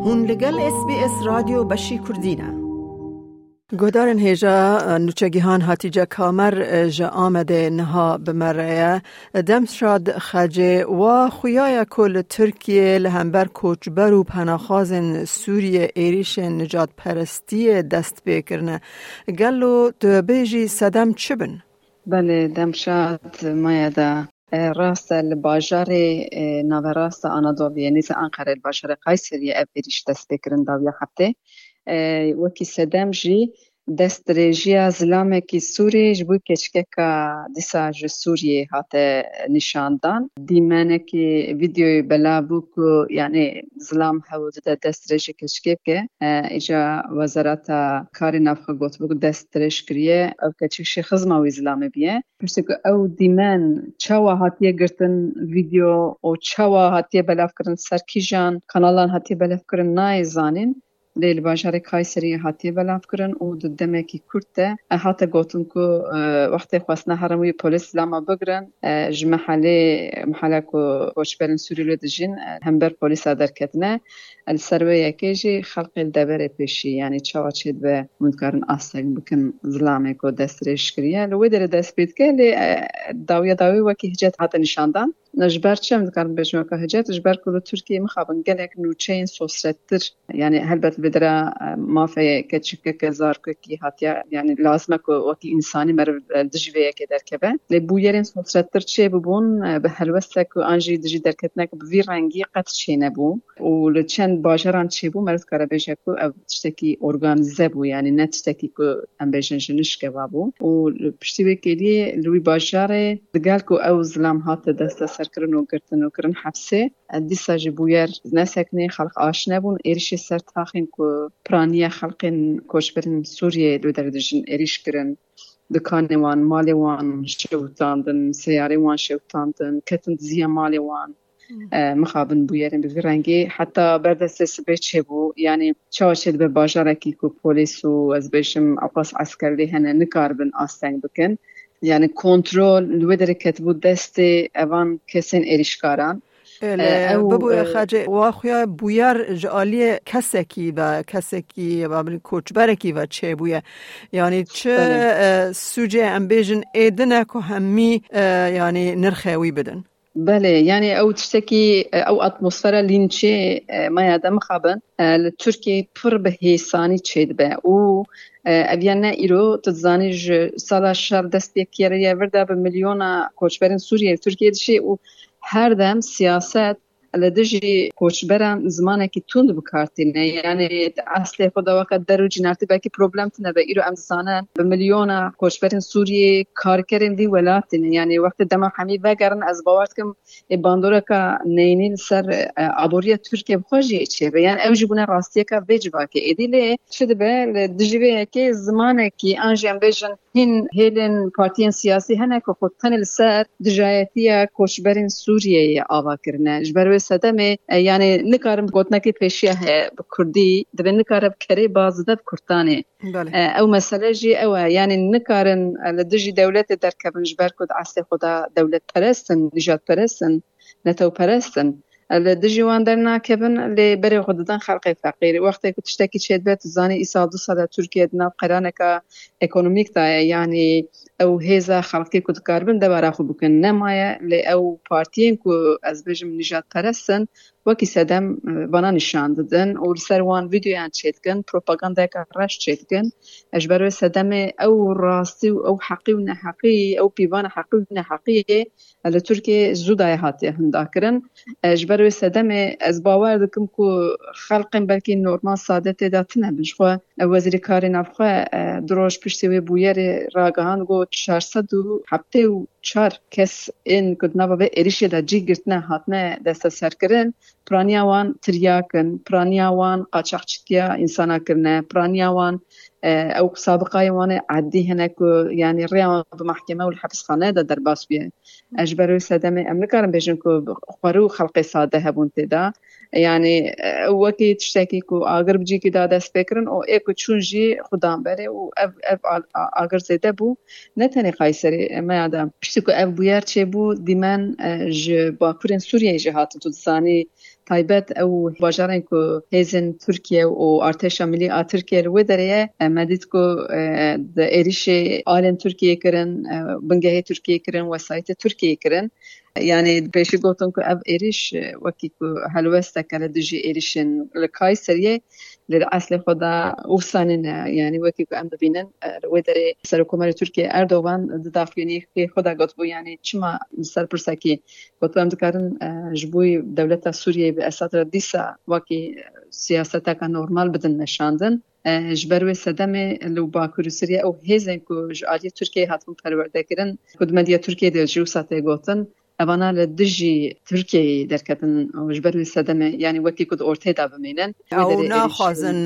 هون لگل SBS رادیو بشی کردینه. گودارن هیجا نوچگیهان هاتیجا کامر جا آمده نها بمرعه دم شاد خجه و خویای کل ترکیه لهمبر کوچبر و پناخازن سوریه ایریش نجات پرستی دست بکرنه. گلو تو بیجی صدم چه بن؟ بله دمشاد مایده راست الباجار نوراست آنادولی نیز انقره الباجار قیصری افریش دست بکرن داویا هفته وکی صدم جی دست رژیا زلامه کی سوری جبوی کشکه که دیساج سوریه هاته نشاندان دیمنه کی ویدیوی بلا بوکو یعنی زلام حوض دست رژی کشکه که ایجا وزارت کاری نفخ گوت بوک دست رژ کریه او کچکشی خزماوی زلامه بیه پشتی که او دیمن چوا هاتیه گرتن ویدیو او چوا هاتیه بلاف کرن سرکی جان کانالان هاتیه بلاف کرن نای زانین لیل باجار قیصری هاتی بلاف کرن و ددمه کی کرده هات گوتن کو وقتی خواستن هرموی پلیس لما بگرن محله کو کوچبرن سوریلو دجین همبر پلیس ادر کتنه السرویه کیجی خلق الدبر پیشی یعنی چوا چید به منکرن آستگن بکن ظلامه کو دست رشکریه لوی در دست بید که لی داوی وکی هجت هات نشاندن نجبر چه مذکرم بجمع که هجت نجبر کل ترکیه مخابن گلک نوچین سوسرتر یعنی هلبت بدرا مافی کچک کزار کی هاتیا یعنی لازمه که وکی انسانی مر دجویه که درکبه لی بویرین سوسرتر چه ببون به هلوسته که آنجی دجی درکتنه که بوی رنگی قط چه نبود و لچن باجران چه بود مرد کار بیشه که او تشتکی ارگانیزه بود یعنی نه تشتکی که ام بیشن جنش که بود و پشتی کلی لوی باجره دگال که او ظلم هات دست سرکرن و گرتن حبسه دیسا جبویر نسکنی خلق آشنا بون ایریش سر تاخین که پرانی خلقین کوچبرن سوریه لو دردجن ایریش کرن دکان وان مالی وان شوتاندن سیاره وان شوتاندن کتن زیا مالی وان مخابن بویرن به رنگی حتی بردست سبه چه بو یعنی چاوشید به باجاره کی کو پلیس و از بشم اقاس عسکری هنه نکاربن آستنگ بکن یعنی کنترل لو در کتبو دست اوان کسین ایریشکاران ببوی خاجه و خویا بویر جالی کسکی و کوچبرکی و چه بویه یعنی چه سوجه امبیجن ایدنه که همی یعنی نرخوی بدن بله یعنی او تشتکی او اتمسفر لینچه ما یادم خابن ترکیه پر به حسانی چید به او اویانه ایرو تزانی سال شر دست بیکیره ورده به میلیون کوچبرن سوریه ترکیه دشی او هر دم سیاست لدجی کوچبران زمانه کی توند بکارتینه یعنی اصلی خدا وقت درو جنارتی باکی پروبلم تنه به ایرو امسانه به میلیون کوچبران سوریه کار کردن دی ولاتینه یعنی وقت دم حمی وگرن از باورت کم باندورا کا نینین سر عبوریه ترکیه بخوجی چه یعنی اوجی بونه راستیه کا وجبا که ایدیله شده به لدجی کی زمانه کی انجام بجن هیلن پارتیان سیاسی هنه که خودتن سر دجایتی کوچبران سوریه آوا کرنه جبر صدمه یعنی نکارم گوتنه که پیشیه بکردی دبی نکارم کری بازده بکردانه او مسئله جی او یعنی نکارن لدجی دولت در کبن جبر کد عصی خدا دولت پرستن نجات پرستن نتو پرستن لدجی وان در ناکبن لی بری خوددان خلق فقیر وقتی که تشتکی چید بیت زانی ایسا 2 سال ترکیه دنا قرانه که اکونومیک تا یعنی او هیزا خلقی که دکاربن دبارا خو بکن نمایه لی او پارتیین که از بجم نجات پرستن وکی صدم بنا نشان دادن و سر وان ویدیو یان چیدکن پروپاگاندا که راش چیدکن اجبر صدم او راستی و او حقی و نحقی او پیوان حقی و نحقی لترکیه زودای هاتی هنداکرن اجبر صدم از باور دکم که خلقم بلکی نورمال سادت داتنه بنشخوا وزیر کاری نفخوا دروش پشتی و بویر راگهان گو 474 کس این کدنا به ایریشه دا جی گرتنه هاتنه دست سر کرن پرانیاوان تریاکن پرانیاوان قاچاقچیتیا انسانا کرنه پرانیاوان او سابقه وان عادی هناك يعني رياض بمحكمه والحبس خانه ده درباس بيه اجبروا سدمه امريكان بيجن كو خرو خلق ساده هبون تدا يعني وكي تشتكي كو اگر بجي كي دادا سبيكرن او ايكو چونجي خدام بره و اگر زده بو نتني قيصري ما يادم بشتكو اف بوير چه بو ديمن ج باكورن سوريا جهات تو ثاني تایبەت ئەو باژارێن ku hêzên Tirkiye û Artêşa Millî a Tirkiye li wê derê me dît ku di êrişê alên Tirkiyeyê kirin, bingehê Tirkiyeyê kirin, wesayetê Tirkiyeyê kirin. Yani pêşî gotin ku ev êriş wekî ku helwesteke li dijî êrişên li Kayseriyê li eslê xwe de wîsanî ne. Yani wekî ku em dibînin li wê derê Serokkomarê Tirkiye Erdogan di dafiyoniyê xwe de gotibû yani çima li ser pirsekî gotibû em dikarin ji bo dewleta Sûriyeyê bi esatira dîsa wekî siyaseteka normal bidin neşandin. Ji ber wê sedemê li Bakurê Sûriye ew hêzên ku ji aliyê Tirkiyeyê hatibûn perwerdekirin ku di medya Tirkiyeyê de ji wisa tê gotin evana li dijî Tirkiyeyê derketin ji ber wê sedemê yani wekî ku di ortê de bimînin ew naxwazin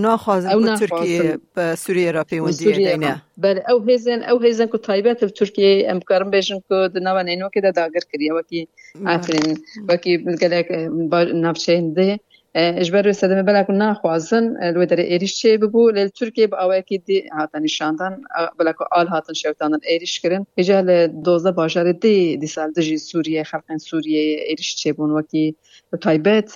ku Tirkiye bi Sûriyê re pêwendiyê dîne. Belê ew hêzên ku taybet li Tirkiyeyê em karin bêjin ku di nava nênokê de dagir kiriye wekî Efrîn wekî gelek navçeyên dê ji ber wê sedemê belek naxwazin li wê derê êriş çê bibû lê li Tirkiyeyê bi awayekî dê hatin nîşandan belek al hatin şewtanan êriş kirin hêja li 12 bajarê dê dîsa li dijî Sûriye xelkên Sûriyeyê êriş çêbûn wekî bi taybet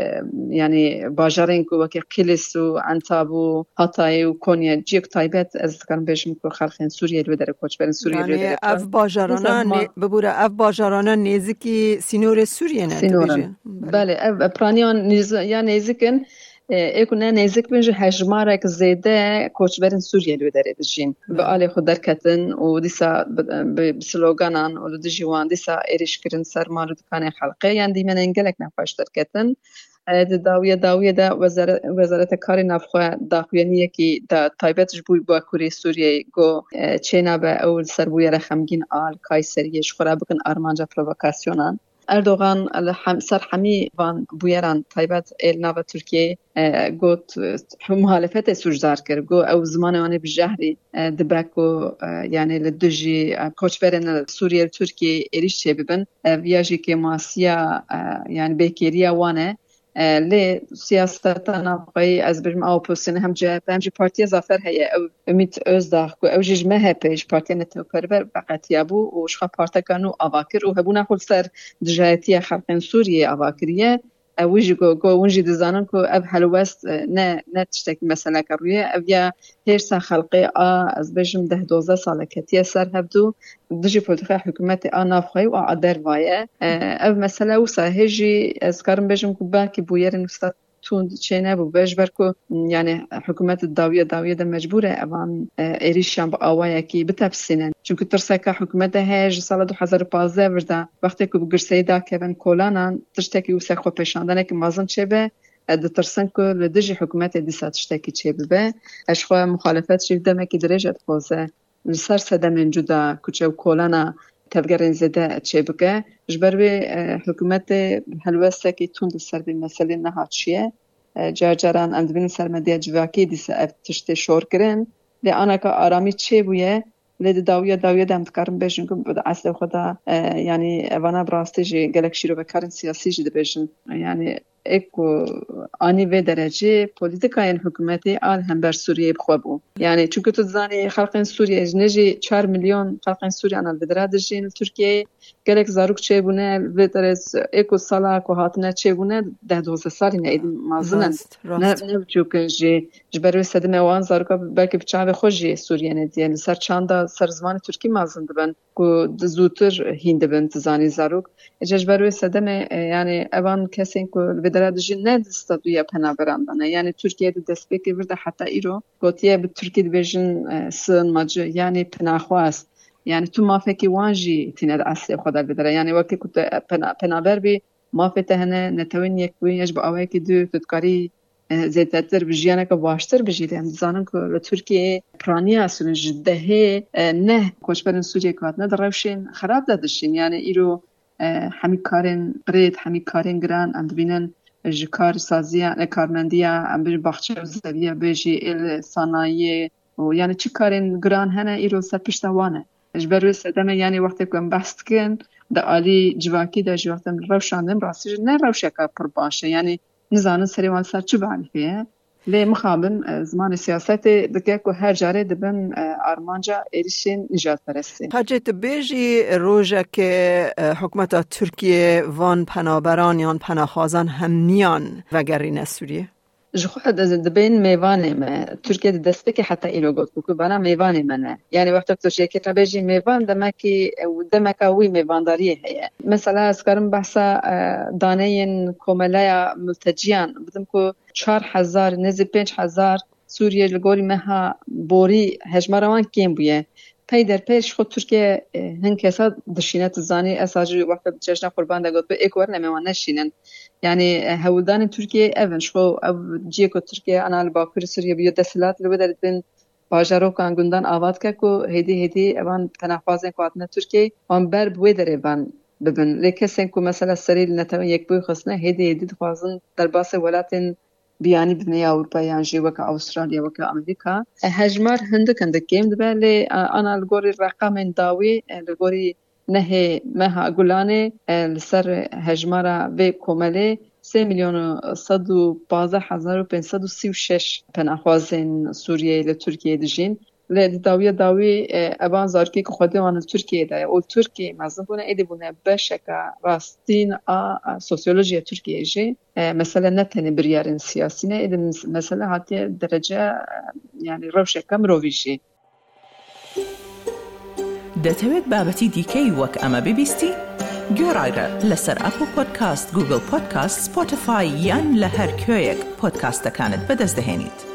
yani bajarên ku wekî Kilis û Entab û Hatayê û Konya ciyek taybet ez dikarim bêjim ku xelkên Sûriyê li wê derê koçberên Sûriyê li wê derê ev bajaran bibûre ev bajarana nêzîkî sînorê Sûriyê ne dibêje. Belê ev praniyan ya nêzikin êku ne nêzik bin ji hejmarek zêde koçberên Sûriyê li wê derê dijîn bi alê xwe derketin û dîsa bi sloganan û li dijî wan dîsa êriş kirin ser mal û dikanên xelkê yan dîmenên gelek nexweş derketin. Di dawiye de Wezareta Karê Navxwe daxuyaniyekî da taybet ji bo Bakurê Sûriyeyê got çênabe ew li ser bûyera xemgîn al Kayseriyê ji xwe re bikin armanca provokasyonan. Erdogan ser hemî van bûyeran taybet êl nava Tirkiyeyê got muhalefetê sûcdar kir got ew zimanê wan ê bi jehrî dibe ku yani li dijî koçberên Sûriye li Tirkiyeyê êriş çê bibin ev ya jî kêmasiya yani bêkêriya wan e lê siyaseta navxweyî ez bijim a opozisyonê hem CHP hem jî Partiya Zafer heye ew Ümit Özdağ ku ew jî ji MHP ji Partiya Netewperver veqetiya bû û ji xwe parteka nû ava kir û hebûna xwe li ser dijayetiya xelkên Sûriyê ava kiriye ew wî jî got hûn jî dizanin ku ev helwest ne tiştekî meseleka rûye ev ya hêrsa xelkê a ez bêjim 10-12 salek ketiye ser hevdû dijî polîtika hikûmetê a navxweyî û a dervayê ev mesele wisa hêjî ez karim bêjim ku belkî bûyerên wisa tund çê nebû be ji ber ku yani hikûmet dawiye de mecbûr e evan êrişan bi awayekî bitefsînin çünkü tirseka hikûmetê heye ji sala 2015 virda wextê ku bi girseyî dakevin kolanan tiştekî wisa xwe pêşandanekî mezin çêbe ditirsin ku li dijî hikûmetê dîsa tiştekî çê bibe ez xwe muxalefet jî demekî dirêj dixwaze li ser sedemên cuda ku çew kolana tevgerên zêde çê bike ji ber wê hikûmetê helwestekî tund li ser vê meselê nehatçiye caran em dibînin ser medya civakî dîsa ev tiştê şor kirin lê anaka aramî çê bûye lê di dawiye de em dikarin bêjin ku bi eslê xwe de yani evana bi rastî jî gelek şîrovekarên siyasî jî dibêjin yani eko anî vê derecê polîtikayên hikûmetê al hember Sûriyeyê bixwe bû. Yani çünkü tu dizanî xelkên Sûriye ji ne jî 4 milyon xelkên Sûriyan li dira dijîn li Tirkiyeyê gelek zarok çêbûne vê derê eko sala ku hatine çêbûne 10-12 salî ne êdî mezin ne biçûkin jî ji ber wê sedemê wan zaroka belkî bi çavê xwe jî Sûriyenê diye li ser çanda ser zimanê Tirkî mezin dibin ku zûtir hîn dibin dizanî zarok ji ber wê sedemê yani evan kesên ku li vê derê dijîn ne statûya penaberandan e yani Tirkiyeyê di destpêkê vir de heta îro gotiye bi Tirkî dibêjin sığınmacı yani penaxwaz yani tu mafekî wan jî tîne di eslê xwe de vê derê yani wekî ku penaber bî mafê te hene netewên yekbûyî ji bi awayekî du tu dikarî zêdetir bi jiyaneke baştir bijî em dizanin ku li Tirkiyeyê piraniya Sûriyê ji dehê ne koçberên Sûriyê ku hatine di rewşên xerab de dişîn yani îro hemî karên qirêt hemî karên giran em dibînin ji karsaziya karmendiya em bêjin baxçe û zeviya bêjî êl sanayiyê û yani çi karên giran hene îro ser pişta wan e ji ber wê sedemê yani wextê ku em behs dikin di alî civakî de jî wextê em rewşandin rastî jî ne rewşeka pir baş e yani nizanin serê wan ser çi behelîfê ye لی مخابن زمان سیاست دکه که هر جاره دبن آرمانجا ایریشین نجات پرستی. حاجت بیجی روزه که حکومت ترکیه وان پنابران یا پناهخوازان هم نیان وگرین سوریه؟ جخواد دبین میوانه ما ترکیه دست بکی حتی ایلو گفت که بنا میوانه منه یعنی وقتی که توشی که تبیجی میوان دمکاوی میوانداریه هیه مثلا از کارم بحثا دانه کمالای ملتجیان بدم که 4,000 نزد 5,000 سوریه لگوری مها بوری هجماروان کیم بویه پی در پیش خود ترکیه هن کسا دشینت زانی اساجی وقت جشن قربان دگوت به ایک ورنه میوان نشینن یعنی هولدان ترکیه اونش خو او جیه که ترکیه آنال باکر سوریه بیو دستلات لو در بین باجرو کان گندان آواد که کو هدی اوان پناهخوازن قواتن ترکیه وان بر بوی در وان ببن لکسن کو مثلا سریل نتوان یک بوی خصنه هدی خوازن در باس ولاتن بیانی بنی اروپا یانجی وک استرالیا وک امریکا هجمار هندکند کیم دبل انا الگوری رقم داوی الگوری نه مها گلانه لسر هجمارا و کومله 3,112,536 پناهخوازن سوریه ل ترکیه دجین ل داوی ابان زارکی که خود وان ترکیه ده او ترکیه مزن بونه ایدی بونه بشکا راستین سوسیولوژی ترکیه جی مثلا نتنی بریارن سیاسی نه ایدی مثلا حتی درجه یعنی روشکا مرویشی دەتەوێت بابەتی دیکەی وەک ئەمە ببیستی؟ گۆڕایرە لەسەر ئەپل پۆدکاست، گوگل پۆدکاست، سپۆتیفای یان لە هەر کوێیەک پۆدکاستەکانت بەدەست دەهێنیت.